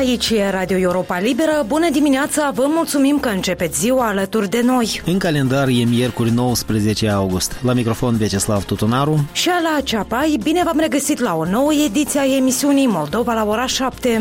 Aici e Radio Europa Liberă. Bună dimineața, vă mulțumim că începeți ziua alături de noi. În calendar e miercuri 19 august. La microfon Vyacheslav Tutunaru și la Ceapai. Bine v-am regăsit la o nouă ediție a emisiunii Moldova la ora 7.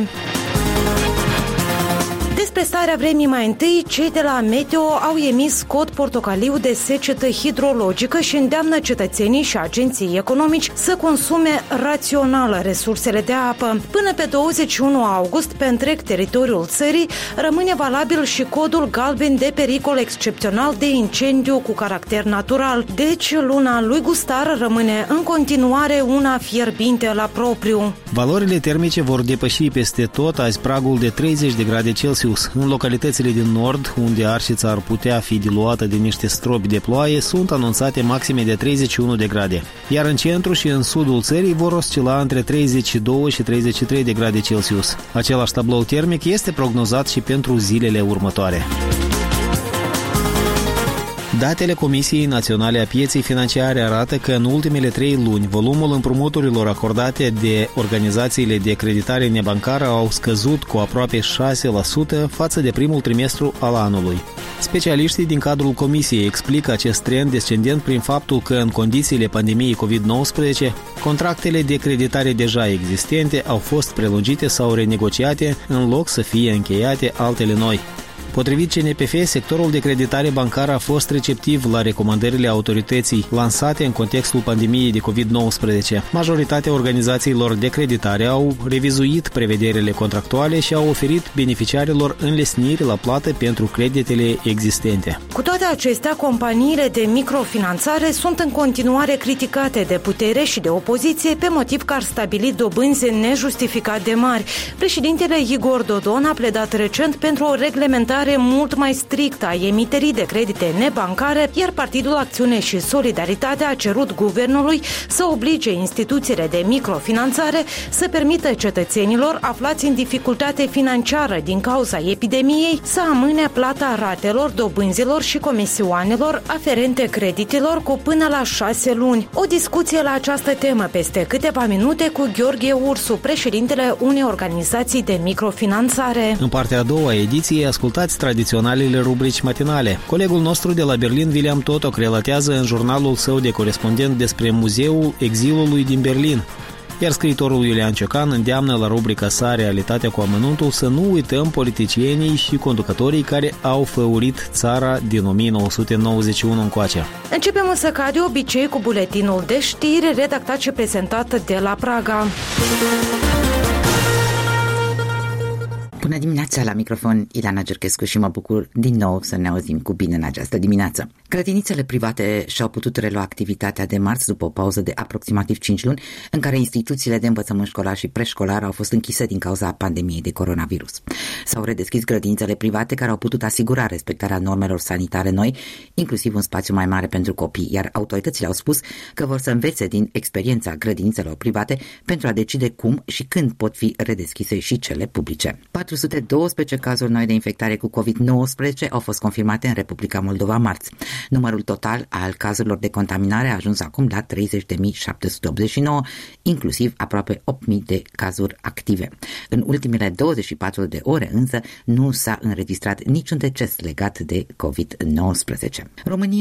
Despre starea vremii mai întâi, cei de la Meteo au emis cod portocaliu de secetă hidrologică și îndeamnă cetățenii și agenții economici să consume rațional resursele de apă. Până pe 21 august, pe întreg teritoriul țării, rămâne valabil și codul galben de pericol excepțional de incendiu cu caracter natural. Deci, luna lui Gustar rămâne în continuare una fierbinte la propriu. Valorile termice vor depăși peste tot azi pragul de 30 de grade Celsius. În localitățile din nord, unde arșița ar putea fi diluată de niște stropi de ploaie, sunt anunțate maxime de 31 de grade. Iar în centru și în sudul țării vor oscila între 32 și 33 de grade Celsius. Același tablou termic este prognozat și pentru zilele următoare. Datele Comisiei Naționale a Pieței Financiare arată că în ultimele 3 luni volumul împrumuturilor acordate de organizațiile de creditare nebancară au scăzut cu aproape 6% față de primul trimestru al anului. Specialiștii din cadrul Comisiei explică acest trend descendent prin faptul că în condițiile pandemiei COVID-19, contractele de creditare deja existente au fost prelungite sau renegociate în loc să fie încheiate altele noi. Potrivit CNPF, sectorul de creditare bancară a fost receptiv la recomandările autorității lansate în contextul pandemiei de COVID-19. Majoritatea organizațiilor de creditare au revizuit prevederile contractuale și au oferit beneficiarilor înlesniri la plată pentru creditele existente. Cu toate acestea, companiile de microfinanțare sunt în continuare criticate de putere și de opoziție pe motiv că ar stabili dobânzi nejustificat de mari. Președintele Igor Dodon a pledat recent pentru o reglementare mult mai strictă a emiterii de credite nebancare, iar Partidul Acțiune și Solidaritate a cerut guvernului să oblige instituțiile de microfinanțare să permită cetățenilor aflați în dificultate financiară din cauza epidemiei să amâne plata ratelor, dobânzilor și comisioanelor aferente creditelor cu până la 6 luni. O discuție la această temă peste câteva minute cu Gheorghe Ursu, președintele unei organizații de microfinanțare. În partea a doua a ediției ascultați tradiționalele rubrici matinale. Colegul nostru de la Berlin, William Totok, relatează în jurnalul său de corespondent despre Muzeul Exilului din Berlin. Iar scriitorul Iulian Ciocan îndeamnă la rubrica sa Realitatea cu amănuntul să nu uităm politicienii și conducătorii care au făurit țara din 1991 încoace. Începem însă ca de obicei cu buletinul de știri redactat și prezentat de la Praga. Bună dimineața, la microfon Ilana Gerchescu și mă bucur din nou să ne auzim cu bine în această dimineață. Grădinițele private și-au putut relua activitatea de marți după o pauză de aproximativ 5 luni în care instituțiile de învățământ școlar și preșcolar au fost închise din cauza pandemiei de coronavirus. S-au redeschis grădinițele private care au putut asigura respectarea normelor sanitare noi, inclusiv un spațiu mai mare pentru copii, iar autoritățile au spus că vor să învețe din experiența grădinițelor private pentru a decide cum și când pot fi redeschise și cele publice. 412 cazuri noi de infectare cu COVID-19 au fost confirmate în Republica Moldova marți. Numărul total al cazurilor de contaminare a ajuns acum la 30.789, inclusiv aproape 8.000 de cazuri active. În ultimele 24 de ore însă nu s-a înregistrat niciun deces legat de COVID-19. România